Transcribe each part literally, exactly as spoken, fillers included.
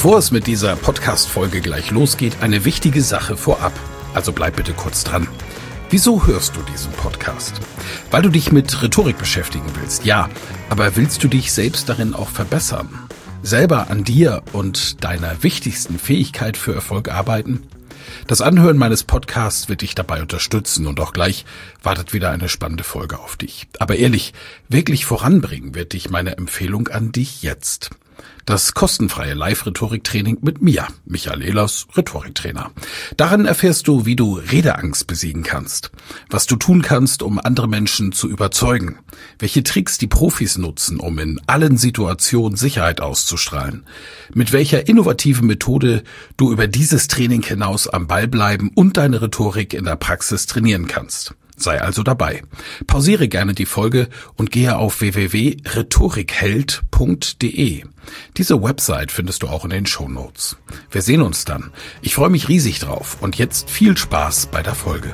Bevor es mit dieser Podcast-Folge gleich losgeht, eine wichtige Sache vorab. Also bleib bitte kurz dran. Wieso hörst du diesen Podcast? Weil du dich mit Rhetorik beschäftigen willst, ja. Aber willst du dich selbst darin auch verbessern? Selber an dir und deiner wichtigsten Fähigkeit für Erfolg arbeiten? Das Anhören meines Podcasts wird dich dabei unterstützen und auch gleich wartet wieder eine spannende Folge auf dich. Aber ehrlich, wirklich voranbringen wird dich meine Empfehlung an dich jetzt. Das kostenfreie Live-Rhetorik-Training mit mir, Michael Ehlers, Rhetoriktrainer. Darin erfährst du, wie du Redeangst besiegen kannst, was du tun kannst, um andere Menschen zu überzeugen, welche Tricks die Profis nutzen, um in allen Situationen Sicherheit auszustrahlen, mit welcher innovativen Methode du über dieses Training hinaus am Ball bleiben und deine Rhetorik in der Praxis trainieren kannst. Sei also dabei. Pausiere gerne die Folge und gehe auf w w w punkt rhetorikheld punkt d e. Diese Website findest du auch in den Shownotes. Wir sehen uns dann. Ich freue mich riesig drauf und jetzt viel Spaß bei der Folge.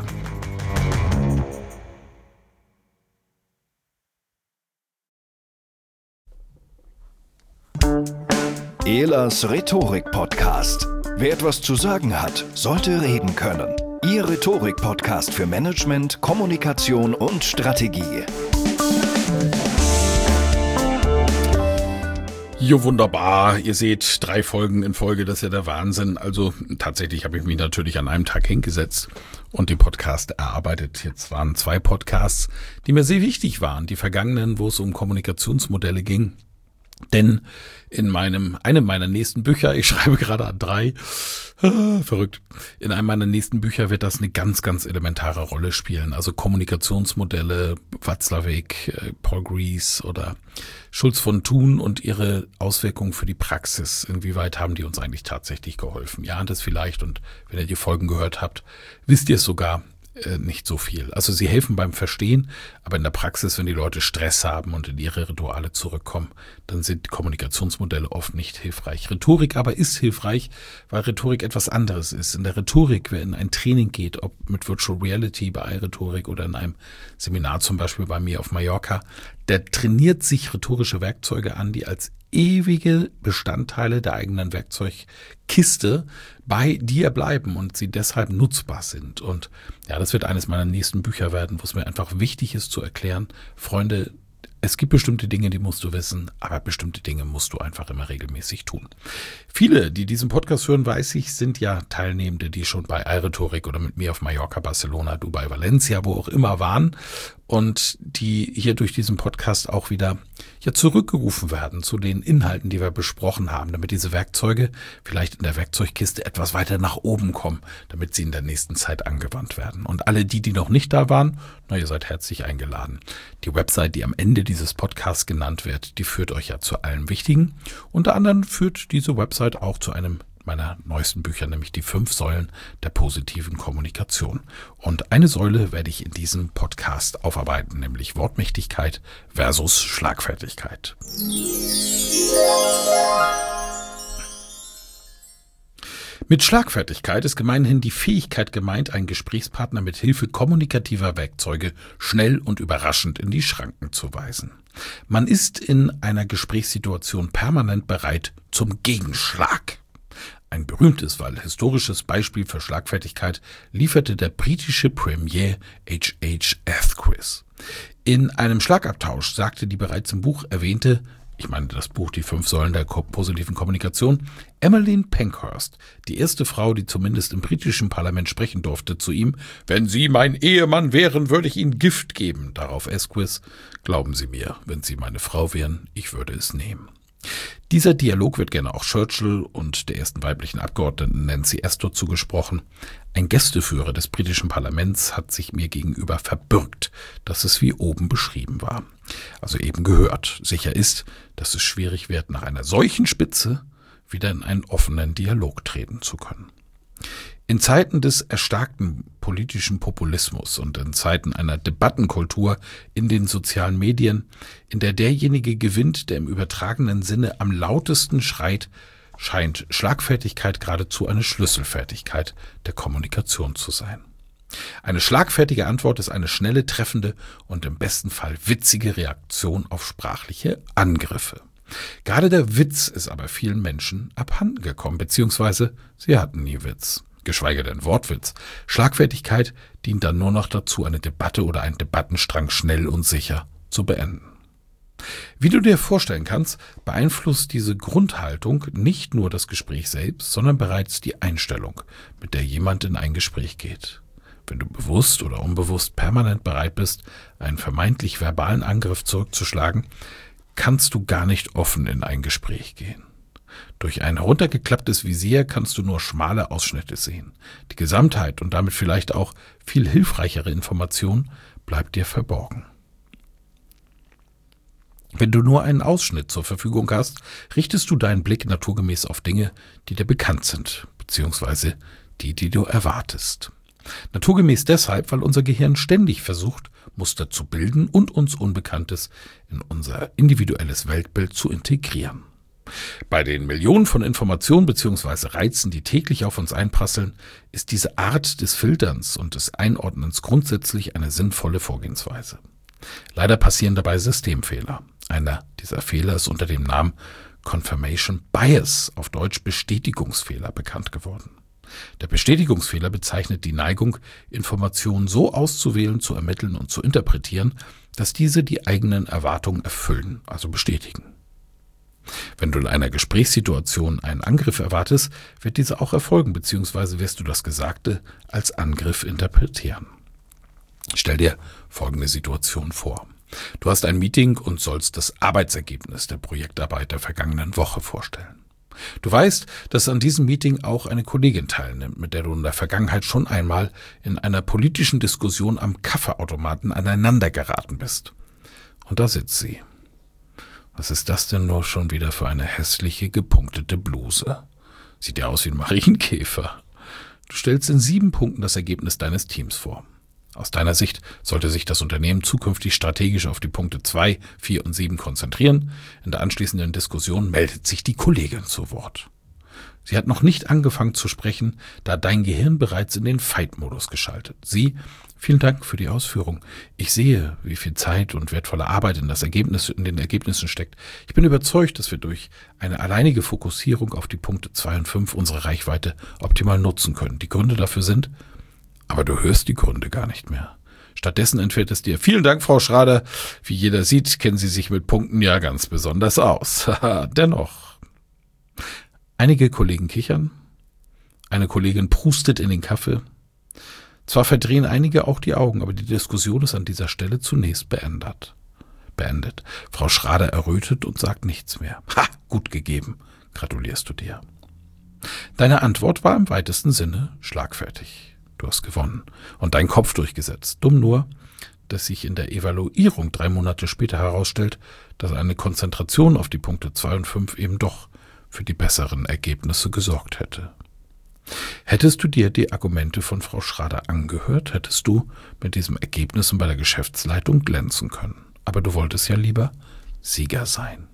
Ehlers Rhetorik-Podcast. Wer etwas zu sagen hat, sollte reden können. Ihr Rhetorik-Podcast für Management, Kommunikation und Strategie. Jo, wunderbar. Ihr seht, drei Folgen in Folge, das ist ja der Wahnsinn. Also tatsächlich habe ich mich natürlich an einem Tag hingesetzt und den Podcast erarbeitet. Jetzt waren zwei Podcasts, die mir sehr wichtig waren. Die vergangenen, wo es um Kommunikationsmodelle ging. Denn in meinem, einem meiner nächsten Bücher, ich schreibe gerade an drei, ah, verrückt, in einem meiner nächsten Bücher wird das eine ganz, ganz elementare Rolle spielen. Also Kommunikationsmodelle, Watzlawick, Paul Griess oder Schulz von Thun und ihre Auswirkungen für die Praxis. Inwieweit haben die uns eigentlich tatsächlich geholfen? Ihr ahnt es vielleicht und wenn ihr die Folgen gehört habt, wisst ihr es sogar. Nicht so viel. Also sie helfen beim Verstehen, aber in der Praxis, wenn die Leute Stress haben und in ihre Rituale zurückkommen, dann sind Kommunikationsmodelle oft nicht hilfreich. Rhetorik aber ist hilfreich, weil Rhetorik etwas anderes ist. In der Rhetorik, wer in ein Training geht, ob mit Virtual Reality bei iRhetorik oder in einem Seminar zum Beispiel bei mir auf Mallorca, der trainiert sich rhetorische Werkzeuge an, die als ewige Bestandteile der eigenen Werkzeugkiste bei dir bleiben und sie deshalb nutzbar sind. Und ja, das wird eines meiner nächsten Bücher werden, wo es mir einfach wichtig ist zu erklären, Freunde, es gibt bestimmte Dinge, die musst du wissen, aber bestimmte Dinge musst du einfach immer regelmäßig tun. Viele, die diesen Podcast hören, weiß ich, sind ja Teilnehmende, die schon bei iRhetorik oder mit mir auf Mallorca, Barcelona, Dubai, Valencia, wo auch immer waren und die hier durch diesen Podcast auch wieder ja zurückgerufen werden zu den Inhalten, die wir besprochen haben, damit diese Werkzeuge vielleicht in der Werkzeugkiste etwas weiter nach oben kommen, damit sie in der nächsten Zeit angewandt werden. Und alle die, die noch nicht da waren, na, ihr seid herzlich eingeladen. Die Website, die am Ende dieses Podcasts genannt wird, die führt euch ja zu allem Wichtigen. Unter anderem führt diese Website auch zu einem meiner neuesten Bücher, nämlich die fünf Säulen der positiven Kommunikation. Und eine Säule werde ich in diesem Podcast aufarbeiten, nämlich Wortmächtigkeit versus Schlagfertigkeit. Mit Schlagfertigkeit ist gemeinhin die Fähigkeit gemeint, einen Gesprächspartner mit Hilfe kommunikativer Werkzeuge schnell und überraschend in die Schranken zu weisen. Man ist in einer Gesprächssituation permanent bereit zum Gegenschlag. Ein berühmtes, weil historisches Beispiel für Schlagfertigkeit lieferte der britische Premier H H Asquith. In einem Schlagabtausch sagte die bereits im Buch erwähnte, ich meine das Buch Die fünf Säulen der positiven Kommunikation, Emmeline Pankhurst, die erste Frau, die zumindest im britischen Parlament sprechen durfte, zu ihm, wenn Sie mein Ehemann wären, würde ich Ihnen Gift geben. Darauf Asquith, glauben Sie mir, wenn Sie meine Frau wären, ich würde es nehmen. Dieser Dialog wird gerne auch Churchill und der ersten weiblichen Abgeordneten Nancy Astor zugesprochen. Ein Gästeführer des britischen Parlaments hat sich mir gegenüber verbürgt, dass es wie oben beschrieben war. Also eben gehört. Sicher ist, dass es schwierig wird, nach einer solchen Spitze wieder in einen offenen Dialog treten zu können. In Zeiten des erstarkten politischen Populismus und in Zeiten einer Debattenkultur in den sozialen Medien, in der derjenige gewinnt, der im übertragenen Sinne am lautesten schreit, scheint Schlagfertigkeit geradezu eine Schlüsselfertigkeit der Kommunikation zu sein. Eine schlagfertige Antwort ist eine schnelle, treffende und im besten Fall witzige Reaktion auf sprachliche Angriffe. Gerade der Witz ist aber vielen Menschen abhanden gekommen, beziehungsweise sie hatten nie Witz, geschweige denn Wortwitz. Schlagfertigkeit dient dann nur noch dazu, eine Debatte oder einen Debattenstrang schnell und sicher zu beenden. Wie du dir vorstellen kannst, beeinflusst diese Grundhaltung nicht nur das Gespräch selbst, sondern bereits die Einstellung, mit der jemand in ein Gespräch geht. Wenn du bewusst oder unbewusst permanent bereit bist, einen vermeintlich verbalen Angriff zurückzuschlagen, kannst du gar nicht offen in ein Gespräch gehen. Durch ein heruntergeklapptes Visier kannst du nur schmale Ausschnitte sehen. Die Gesamtheit und damit vielleicht auch viel hilfreichere Information bleibt dir verborgen. Wenn du nur einen Ausschnitt zur Verfügung hast, richtest du deinen Blick naturgemäß auf Dinge, die dir bekannt sind, beziehungsweise die, die du erwartest. Naturgemäß deshalb, weil unser Gehirn ständig versucht, Muster zu bilden und uns Unbekanntes in unser individuelles Weltbild zu integrieren. Bei den Millionen von Informationen bzw. Reizen, die täglich auf uns einprasseln, ist diese Art des Filterns und des Einordnens grundsätzlich eine sinnvolle Vorgehensweise. Leider passieren dabei Systemfehler. Einer dieser Fehler ist unter dem Namen Confirmation Bias, auf Deutsch Bestätigungsfehler, bekannt geworden. Der Bestätigungsfehler bezeichnet die Neigung, Informationen so auszuwählen, zu ermitteln und zu interpretieren, dass diese die eigenen Erwartungen erfüllen, also bestätigen. Wenn du in einer Gesprächssituation einen Angriff erwartest, wird dieser auch erfolgen, beziehungsweise wirst du das Gesagte als Angriff interpretieren. Stell dir folgende Situation vor. Du hast ein Meeting und sollst das Arbeitsergebnis der Projektarbeit der vergangenen Woche vorstellen. Du weißt, dass an diesem Meeting auch eine Kollegin teilnimmt, mit der du in der Vergangenheit schon einmal in einer politischen Diskussion am Kaffeeautomaten aneinander geraten bist. Und da sitzt sie. Was ist das denn nur schon wieder für eine hässliche, gepunktete Bluse? Sieht ja aus wie ein Marienkäfer. Du stellst in sieben Punkten das Ergebnis deines Teams vor. Aus deiner Sicht sollte sich das Unternehmen zukünftig strategisch auf die Punkte zwei, vier und sieben konzentrieren. In der anschließenden Diskussion meldet sich die Kollegin zu Wort. Sie hat noch nicht angefangen zu sprechen, da dein Gehirn bereits in den Fight-Modus geschaltet. Sie, vielen Dank für die Ausführung. Ich sehe, wie viel Zeit und wertvolle Arbeit in das Ergebnis, in den Ergebnissen steckt. Ich bin überzeugt, dass wir durch eine alleinige Fokussierung auf die Punkte zwei und fünf unsere Reichweite optimal nutzen können. Die Gründe dafür sind: Aber du hörst die Gründe gar nicht mehr. Stattdessen entfällt es dir: Vielen Dank, Frau Schrader. Wie jeder sieht, kennen Sie sich mit Punkten ja ganz besonders aus. Dennoch. Einige Kollegen kichern. Eine Kollegin prustet in den Kaffee. Zwar verdrehen einige auch die Augen, aber die Diskussion ist an dieser Stelle zunächst beendet. Beendet. Frau Schrader errötet und sagt nichts mehr. Ha, gut gegeben. Gratulierst du dir. Deine Antwort war im weitesten Sinne schlagfertig. Du hast gewonnen und deinen Kopf durchgesetzt. Dumm nur, dass sich in der Evaluierung drei Monate später herausstellt, dass eine Konzentration auf die Punkte zwei und fünf eben doch für die besseren Ergebnisse gesorgt hätte. Hättest du dir die Argumente von Frau Schrader angehört, hättest du mit diesem Ergebnis bei der Geschäftsleitung glänzen können. Aber du wolltest ja lieber Sieger sein.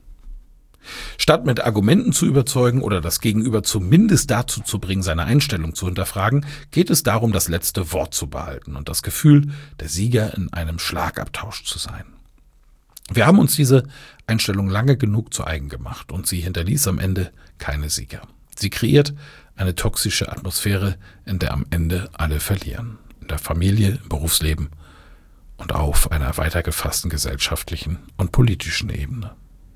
Statt mit Argumenten zu überzeugen oder das Gegenüber zumindest dazu zu bringen, seine Einstellung zu hinterfragen, geht es darum, das letzte Wort zu behalten und das Gefühl, der Sieger in einem Schlagabtausch zu sein. Wir haben uns diese Einstellung lange genug zu eigen gemacht und sie hinterließ am Ende keine Sieger. Sie kreiert eine toxische Atmosphäre, in der am Ende alle verlieren. In der Familie, im Berufsleben und auf einer weiter gefassten gesellschaftlichen und politischen Ebene.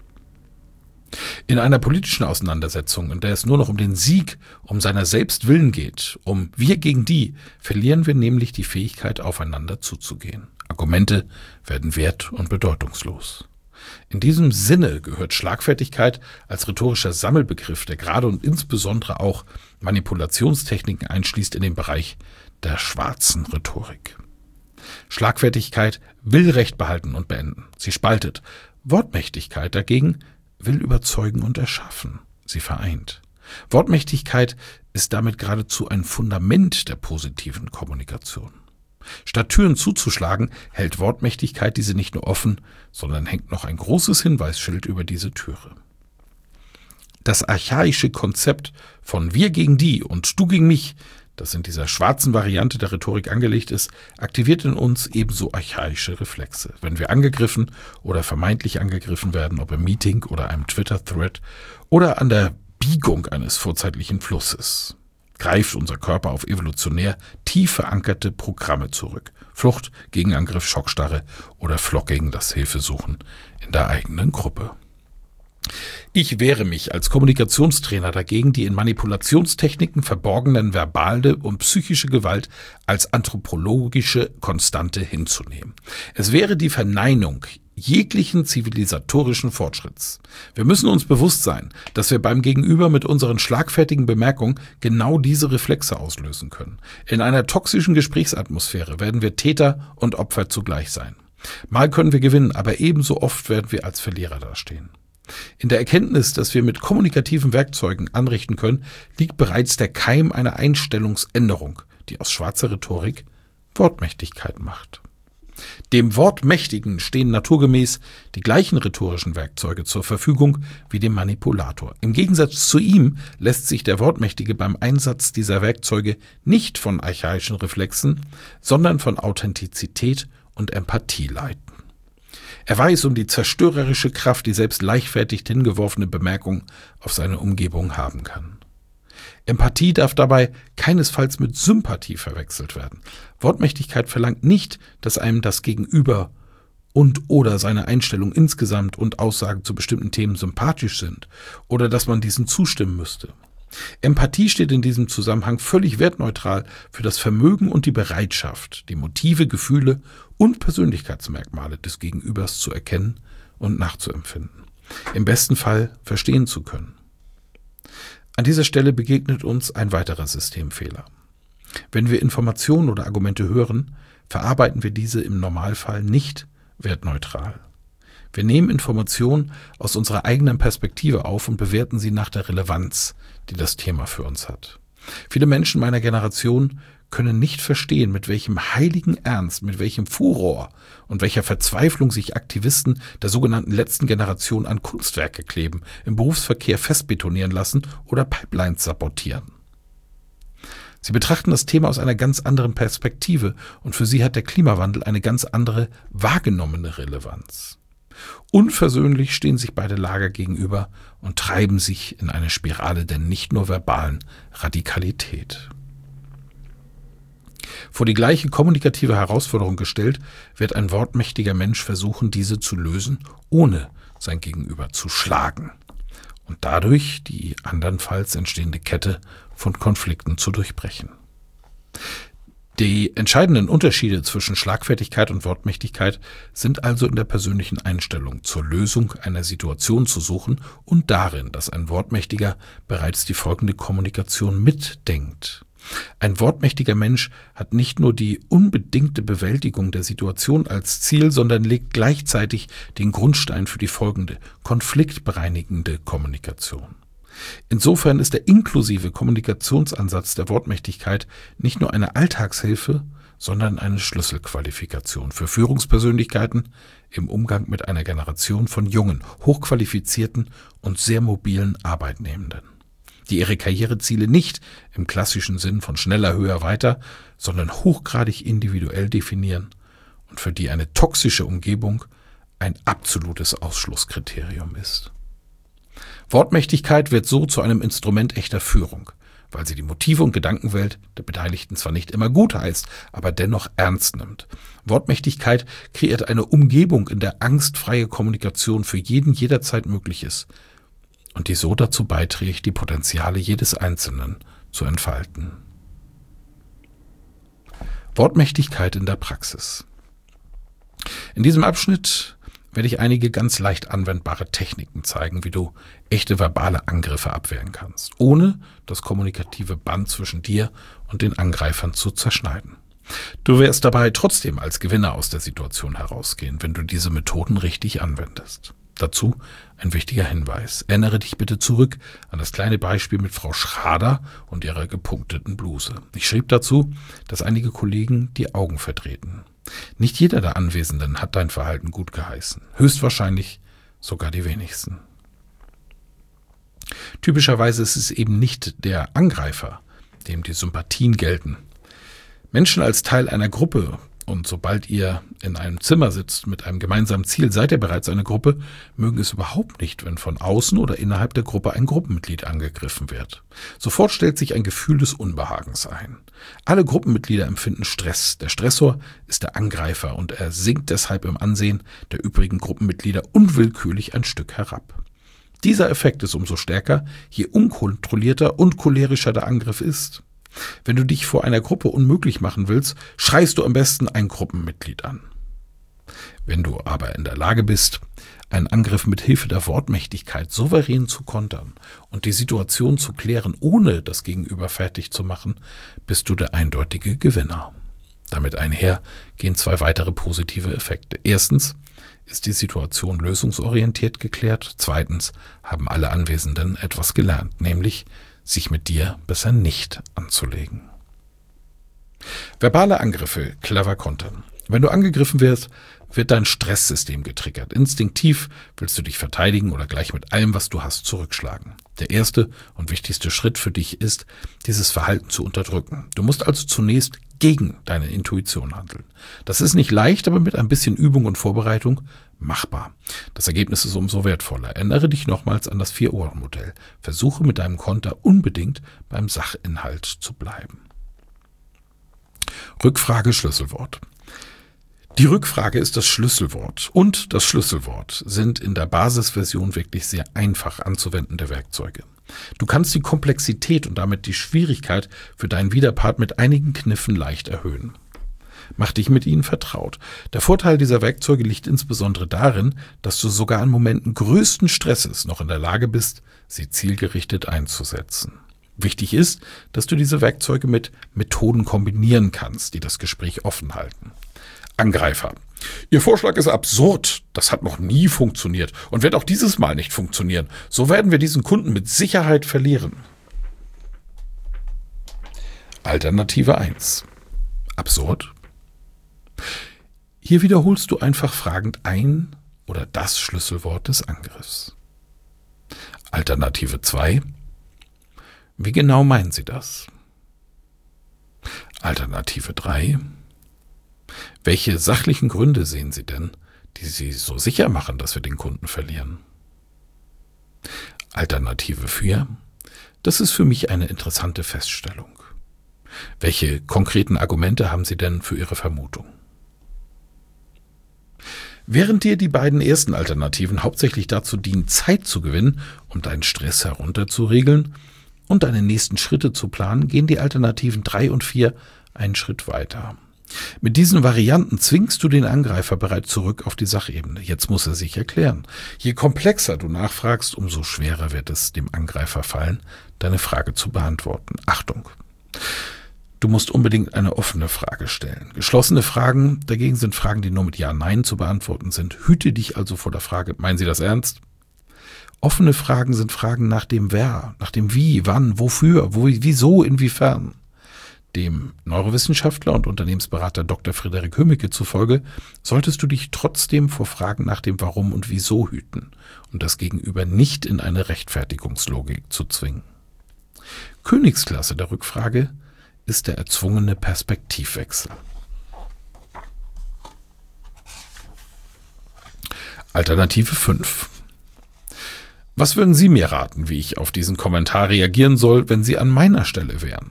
In einer politischen Auseinandersetzung, in der es nur noch um den Sieg, um seiner selbst willen geht, um wir gegen die, verlieren wir nämlich die Fähigkeit, aufeinander zuzugehen. Argumente werden wert- und bedeutungslos. In diesem Sinne gehört Schlagfertigkeit als rhetorischer Sammelbegriff, der gerade und insbesondere auch Manipulationstechniken einschließt, in den Bereich der schwarzen Rhetorik. Schlagfertigkeit will Recht behalten und beenden. Sie spaltet. Wortmächtigkeit dagegen will überzeugen und erschaffen. Sie vereint. Wortmächtigkeit ist damit geradezu ein Fundament der positiven Kommunikation. Statt Türen zuzuschlagen, hält Wortmächtigkeit diese nicht nur offen, sondern hängt noch ein großes Hinweisschild über diese Türe. Das archaische Konzept von wir gegen die und du gegen mich, das in dieser schwarzen Variante der Rhetorik angelegt ist, aktiviert in uns ebenso archaische Reflexe. Wenn wir angegriffen oder vermeintlich angegriffen werden, ob im Meeting oder einem Twitter-Thread oder an der Biegung eines vorzeitlichen Flusses, greift unser Körper auf evolutionär tief verankerte Programme zurück. Flucht, Gegenangriff, Schockstarre oder Flocking, das Hilfesuchen in der eigenen Gruppe. Ich wehre mich als Kommunikationstrainer dagegen, die in Manipulationstechniken verborgenen verbale und psychische Gewalt als anthropologische Konstante hinzunehmen. Es wäre die Verneinung jeglichen zivilisatorischen Fortschritts. Wir müssen uns bewusst sein, dass wir beim Gegenüber mit unseren schlagfertigen Bemerkungen genau diese Reflexe auslösen können. In einer toxischen Gesprächsatmosphäre werden wir Täter und Opfer zugleich sein. Mal können wir gewinnen, aber ebenso oft werden wir als Verlierer dastehen. In der Erkenntnis, dass wir mit kommunikativen Werkzeugen anrichten können, liegt bereits der Keim einer Einstellungsänderung, die aus schwarzer Rhetorik Wortmächtigkeit macht. Dem Wortmächtigen stehen naturgemäß die gleichen rhetorischen Werkzeuge zur Verfügung wie dem Manipulator. Im Gegensatz zu ihm lässt sich der Wortmächtige beim Einsatz dieser Werkzeuge nicht von archaischen Reflexen, sondern von Authentizität und Empathie leiten. Er weiß um die zerstörerische Kraft, die selbst leichtfertig hingeworfene Bemerkung auf seine Umgebung haben kann. Empathie darf dabei keinesfalls mit Sympathie verwechselt werden. Wortmächtigkeit verlangt nicht, dass einem das Gegenüber und oder seine Einstellung insgesamt und Aussagen zu bestimmten Themen sympathisch sind oder dass man diesen zustimmen müsste. Empathie steht in diesem Zusammenhang völlig wertneutral für das Vermögen und die Bereitschaft, die Motive, Gefühle und Persönlichkeitsmerkmale des Gegenübers zu erkennen und nachzuempfinden. Im besten Fall verstehen zu können. An dieser Stelle begegnet uns ein weiterer Systemfehler. Wenn wir Informationen oder Argumente hören, verarbeiten wir diese im Normalfall nicht wertneutral. Wir nehmen Informationen aus unserer eigenen Perspektive auf und bewerten sie nach der Relevanz, die das Thema für uns hat. Viele Menschen meiner Generation können nicht verstehen, mit welchem heiligen Ernst, mit welchem Furor und welcher Verzweiflung sich Aktivisten der sogenannten letzten Generation an Kunstwerke kleben, im Berufsverkehr festbetonieren lassen oder Pipelines sabotieren. Sie betrachten das Thema aus einer ganz anderen Perspektive und für sie hat der Klimawandel eine ganz andere wahrgenommene Relevanz. Unversöhnlich stehen sich beide Lager gegenüber und treiben sich in eine Spirale der nicht nur verbalen Radikalität. Vor die gleiche kommunikative Herausforderung gestellt, wird ein wortmächtiger Mensch versuchen, diese zu lösen, ohne sein Gegenüber zu schlagen und dadurch die andernfalls entstehende Kette von Konflikten zu durchbrechen. Die entscheidenden Unterschiede zwischen Schlagfertigkeit und Wortmächtigkeit sind also in der persönlichen Einstellung, zur Lösung einer Situation zu suchen und darin, dass ein Wortmächtiger bereits die folgende Kommunikation mitdenkt. Ein wortmächtiger Mensch hat nicht nur die unbedingte Bewältigung der Situation als Ziel, sondern legt gleichzeitig den Grundstein für die folgende, konfliktbereinigende Kommunikation. Insofern ist der inklusive Kommunikationsansatz der Wortmächtigkeit nicht nur eine Alltagshilfe, sondern eine Schlüsselqualifikation für Führungspersönlichkeiten im Umgang mit einer Generation von jungen, hochqualifizierten und sehr mobilen Arbeitnehmenden, die ihre Karriereziele nicht im klassischen Sinn von schneller, höher, weiter, sondern hochgradig individuell definieren und für die eine toxische Umgebung ein absolutes Ausschlusskriterium ist. Wortmächtigkeit wird so zu einem Instrument echter Führung, weil sie die Motive und Gedankenwelt der Beteiligten zwar nicht immer gut heißt, aber dennoch ernst nimmt. Wortmächtigkeit kreiert eine Umgebung, in der angstfreie Kommunikation für jeden jederzeit möglich ist und die so dazu beiträgt, die Potenziale jedes Einzelnen zu entfalten. Wortmächtigkeit in der Praxis. In diesem Abschnitt werde ich einige ganz leicht anwendbare Techniken zeigen, wie du echte verbale Angriffe abwehren kannst, ohne das kommunikative Band zwischen dir und den Angreifern zu zerschneiden. Du wirst dabei trotzdem als Gewinner aus der Situation herausgehen, wenn du diese Methoden richtig anwendest. Dazu ein wichtiger Hinweis. Erinnere dich bitte zurück an das kleine Beispiel mit Frau Schrader und ihrer gepunkteten Bluse. Ich schrieb dazu, dass einige Kollegen die Augen verdrehten. Nicht jeder der Anwesenden hat dein Verhalten gut geheißen. Höchstwahrscheinlich sogar die wenigsten. Typischerweise ist es eben nicht der Angreifer, dem die Sympathien gelten. Menschen als Teil einer Gruppe, und sobald ihr in einem Zimmer sitzt mit einem gemeinsamen Ziel, seid ihr bereits eine Gruppe, mögen es überhaupt nicht, wenn von außen oder innerhalb der Gruppe ein Gruppenmitglied angegriffen wird. Sofort stellt sich ein Gefühl des Unbehagens ein. Alle Gruppenmitglieder empfinden Stress. Der Stressor ist der Angreifer und er sinkt deshalb im Ansehen der übrigen Gruppenmitglieder unwillkürlich ein Stück herab. Dieser Effekt ist umso stärker, je unkontrollierter und cholerischer der Angriff ist. Wenn du dich vor einer Gruppe unmöglich machen willst, schreist du am besten ein Gruppenmitglied an. Wenn du aber in der Lage bist, einen Angriff mit Hilfe der Wortmächtigkeit souverän zu kontern und die Situation zu klären, ohne das Gegenüber fertig zu machen, bist du der eindeutige Gewinner. Damit einher gehen zwei weitere positive Effekte. Erstens ist die Situation lösungsorientiert geklärt. Zweitens haben alle Anwesenden etwas gelernt, nämlich sich mit dir besser nicht anzulegen. Verbale Angriffe clever kontern. Wenn du angegriffen wirst, wird dein Stresssystem getriggert. Instinktiv willst du dich verteidigen oder gleich mit allem, was du hast, zurückschlagen. Der erste und wichtigste Schritt für dich ist, dieses Verhalten zu unterdrücken. Du musst also zunächst gegen deine Intuition handeln. Das ist nicht leicht, aber mit ein bisschen Übung und Vorbereitung machbar. Das Ergebnis ist umso wertvoller. Erinnere dich nochmals an das Vier-Ohren-Modell. Versuche mit deinem Konter unbedingt beim Sachinhalt zu bleiben. Rückfrage, Schlüsselwort. Die Rückfrage ist das Schlüsselwort und das Schlüsselwort sind in der Basisversion wirklich sehr einfach anzuwendende Werkzeuge. Du kannst die Komplexität und damit die Schwierigkeit für deinen Widerpart mit einigen Kniffen leicht erhöhen. Mach dich mit ihnen vertraut. Der Vorteil dieser Werkzeuge liegt insbesondere darin, dass du sogar an Momenten größten Stresses noch in der Lage bist, sie zielgerichtet einzusetzen. Wichtig ist, dass du diese Werkzeuge mit Methoden kombinieren kannst, die das Gespräch offen halten. Angreifer. Ihr Vorschlag ist absurd. Das hat noch nie funktioniert und wird auch dieses Mal nicht funktionieren. So werden wir diesen Kunden mit Sicherheit verlieren. Alternative eins. Absurd. Hier wiederholst du einfach fragend ein oder das Schlüsselwort des Angriffs. Alternative zwei. Wie genau meinen Sie das? Alternative drei. Welche sachlichen Gründe sehen Sie denn, die Sie so sicher machen, dass wir den Kunden verlieren? Alternative vier. Das ist für mich eine interessante Feststellung. Welche konkreten Argumente haben Sie denn für Ihre Vermutung? Während dir die beiden ersten Alternativen hauptsächlich dazu dienen, Zeit zu gewinnen, um deinen Stress herunterzuregeln und deine nächsten Schritte zu planen, gehen die Alternativen drei und vier einen Schritt weiter. Mit diesen Varianten zwingst du den Angreifer bereits zurück auf die Sachebene. Jetzt muss er sich erklären. Je komplexer du nachfragst, umso schwerer wird es dem Angreifer fallen, deine Frage zu beantworten. Achtung! Du musst unbedingt eine offene Frage stellen. Geschlossene Fragen dagegen sind Fragen, die nur mit Ja, Nein zu beantworten sind. Hüte dich also vor der Frage, meinen Sie das ernst? Offene Fragen sind Fragen nach dem Wer, nach dem Wie, wann, wofür, wo, wieso, inwiefern. Dem Neurowissenschaftler und Unternehmensberater Doktor Friederik Hömmicke zufolge solltest du dich trotzdem vor Fragen nach dem Warum und Wieso hüten und das Gegenüber nicht in eine Rechtfertigungslogik zu zwingen. Königsklasse der Rückfrage ist der erzwungene Perspektivwechsel. Alternative fünf. Was würden Sie mir raten, wie ich auf diesen Kommentar reagieren soll, wenn Sie an meiner Stelle wären?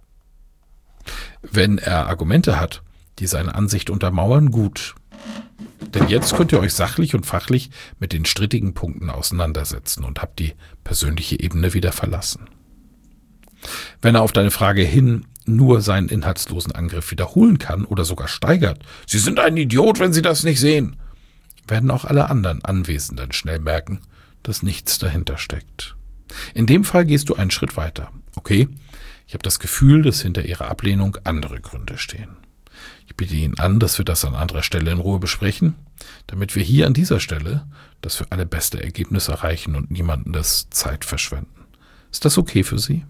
Wenn er Argumente hat, die seine Ansicht untermauern, gut. Denn jetzt könnt ihr euch sachlich und fachlich mit den strittigen Punkten auseinandersetzen und habt die persönliche Ebene wieder verlassen. Wenn er auf deine Frage hin nur seinen inhaltslosen Angriff wiederholen kann oder sogar steigert, Sie sind ein Idiot, wenn Sie das nicht sehen, werden auch alle anderen Anwesenden schnell merken, dass nichts dahinter steckt. In dem Fall gehst du einen Schritt weiter. Okay, ich habe das Gefühl, dass hinter Ihrer Ablehnung andere Gründe stehen. Ich biete Ihnen an, dass wir das an anderer Stelle in Ruhe besprechen, damit wir hier an dieser Stelle das für alle beste Ergebnis erreichen und niemanden das Zeit verschwenden. Ist das okay für Sie?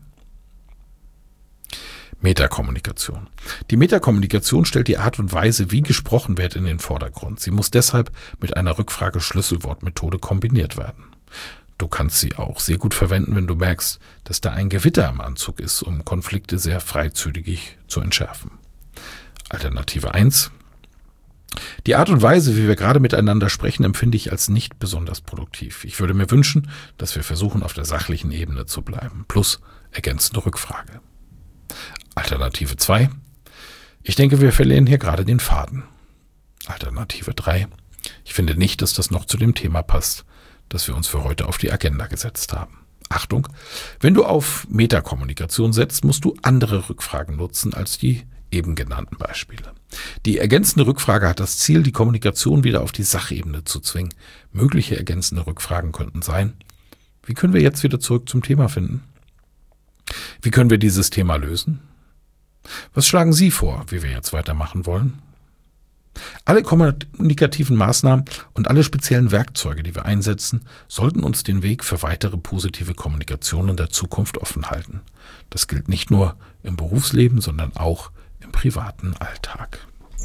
Metakommunikation. Die Metakommunikation stellt die Art und Weise, wie gesprochen wird, in den Vordergrund. Sie muss deshalb mit einer Rückfrage-Schlüsselwortmethode kombiniert werden. Du kannst sie auch sehr gut verwenden, wenn du merkst, dass da ein Gewitter im Anzug ist, um Konflikte sehr freizügig zu entschärfen. Alternative eins. Die Art und Weise, wie wir gerade miteinander sprechen, empfinde ich als nicht besonders produktiv. Ich würde mir wünschen, dass wir versuchen, auf der sachlichen Ebene zu bleiben. Plus ergänzende Rückfrage. Alternative zwei. Ich denke, wir verlieren hier gerade den Faden. Alternative drei. Ich finde nicht, dass das noch zu dem Thema passt, das wir uns für heute auf die Agenda gesetzt haben. Achtung, wenn du auf Metakommunikation setzt, musst du andere Rückfragen nutzen als die eben genannten Beispiele. Die ergänzende Rückfrage hat das Ziel, die Kommunikation wieder auf die Sachebene zu zwingen. Mögliche ergänzende Rückfragen könnten sein: Wie können wir jetzt wieder zurück zum Thema finden? Wie können wir dieses Thema lösen? Was schlagen Sie vor, wie wir jetzt weitermachen wollen? Alle kommunikativen Maßnahmen und alle speziellen Werkzeuge, die wir einsetzen, sollten uns den Weg für weitere positive Kommunikation in der Zukunft offen halten. Das gilt nicht nur im Berufsleben, sondern auch im privaten Alltag.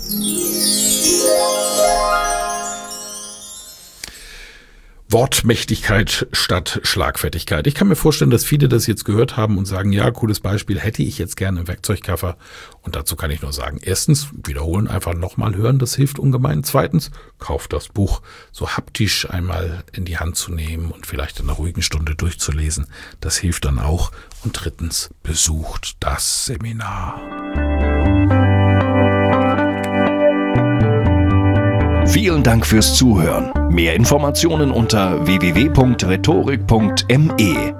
Wortmächtigkeit statt Schlagfertigkeit. Ich kann mir vorstellen, dass viele das jetzt gehört haben und sagen, ja, cooles Beispiel, hätte ich jetzt gerne im Werkzeugkoffer. Und dazu kann ich nur sagen, erstens, wiederholen, einfach nochmal hören, das hilft ungemein. Zweitens, kauft das Buch so haptisch einmal in die Hand zu nehmen und vielleicht in einer ruhigen Stunde durchzulesen. Das hilft dann auch. Und drittens, besucht das Seminar. Vielen Dank fürs Zuhören. Mehr Informationen unter w w w punkt rhetorik punkt m e.